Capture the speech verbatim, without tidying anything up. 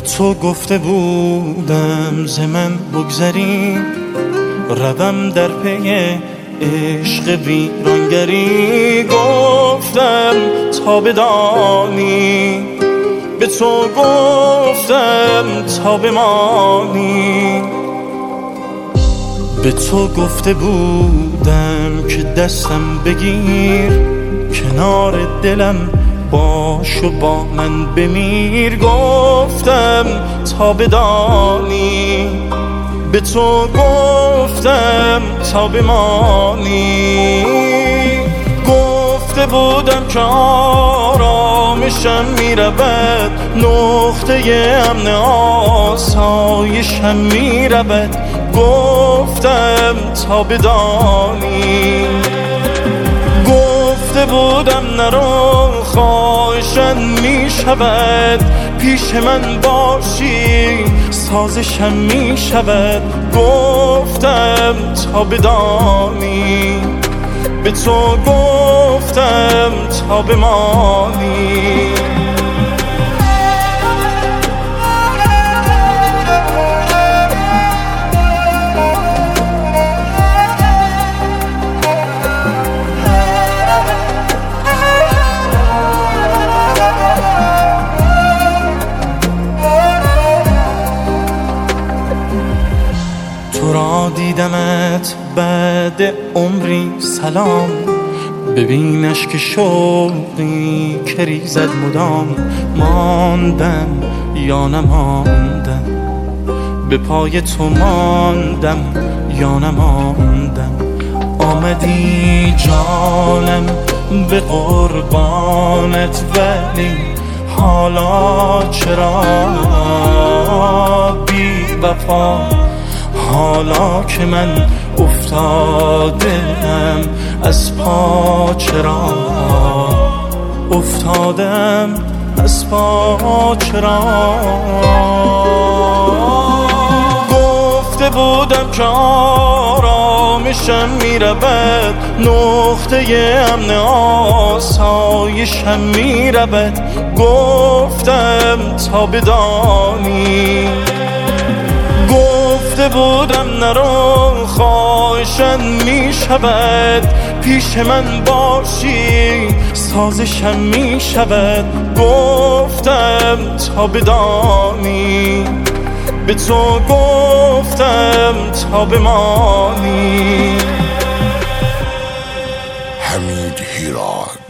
تو گفته بودم ز من بگذری، روم در پی عشق ویرانگری. گفتم تا بدانی، به تو گفتم تا بمانی. به تو گفته بودم که دستم بگیر، کنار دلم باش و با من بمیر. گفتم تا بدانی، به تو گفتم تا بمانی. گفته بودم که آرامشم میرود، نقطه امن آسایشم میرود. گفتم تا بدانی، گفته بودم نرو خواهشم میشود، پیش من باشی سازشم میشود. گفتم تا بدانی، به تو گفتم تا بمانی. تو را دیدمت بعد عمری سلام، ببینش که شوقی که ریزد مدام. ماندم یا نماندم، به پای تو ماندم یا نماندم. آمدی جانم به قربانت، ولی حالا چرا بی وفا؟ حالا که من افتادم از پا، چرا افتادم از پا چرا؟ گفته بودم که آرامشم میرود، نقطه امن آسایشم میرود. گفتم تا بدانی، گفته بودم نرو خواهشم میشود، پیش من باشی سازشم میشود. گفتم تا بدانی، به تو گفتم تا بمانی. حمید هیراد.